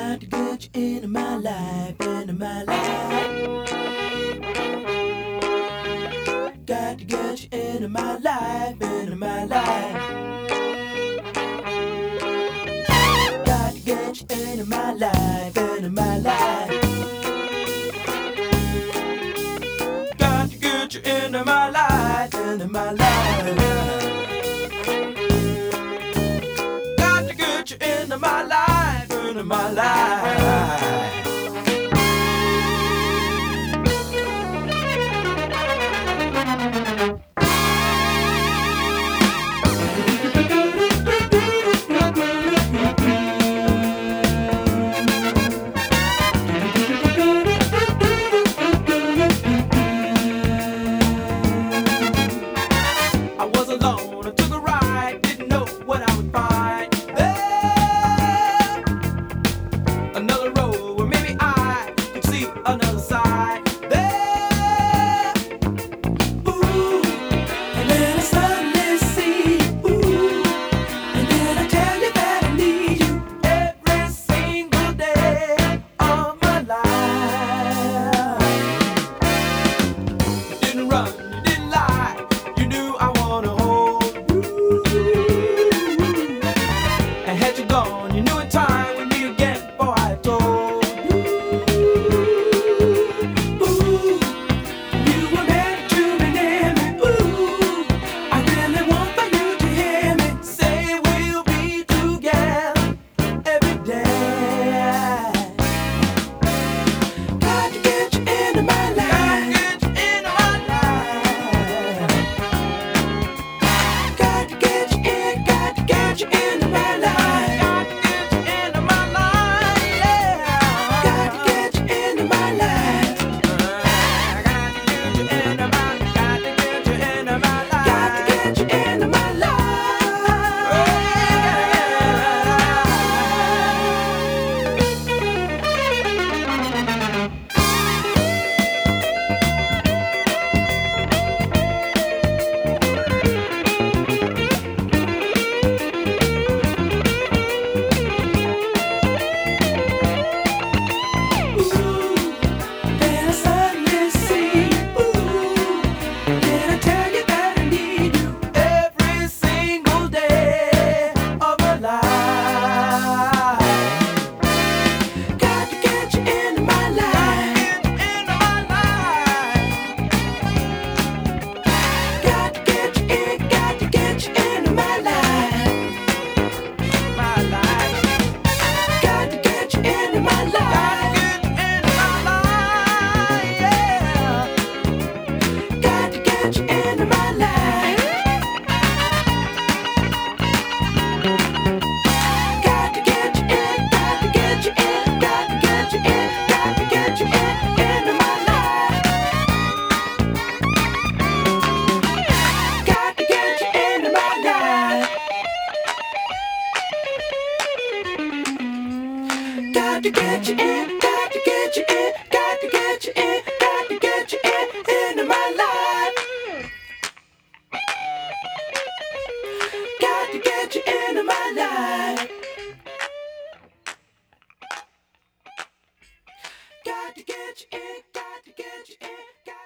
Got to get you into my life, into my life. Got to get you into my life, into my life. Got to get you into my life, into my life. Got to get you into my life, into my life. Got to get you into my life, into my life. I was alone, I took a ride, didn't know what I would find. There, another road where maybe I could see another side. There, ooh, and then I suddenly see you, ooh, and then I tell you that I need you every single day of my life. You didn't run, you didn't lie, you knew I wanna hold you. And had you gone, you knew in time we'd meet again before I told you. Ooh, you were meant to be near me. Ooh, I really want for you to hear me say we'll be together every day. Got to get you into my life. Got to get you into my life. Got to get you into my life. Got to get you into my life. Got to get you into my life. Got to get you into my life. Got to get you into my life. Ooh, then I suddenly see you. Ooh, then I tell you that I need you every single day of my life. Got to get you into my life. Got to get you in, got to get you into my life. Got to get you into my life. Got to get you into my life. Got to get you in, got to get you in, got to get you in, got to get you in, into my life. Got to get you into my life. Got to get you in, got to get you in, got to get you in, got to get you in, into my life. Got to get you into my life. Got to get you in, got to get you in, got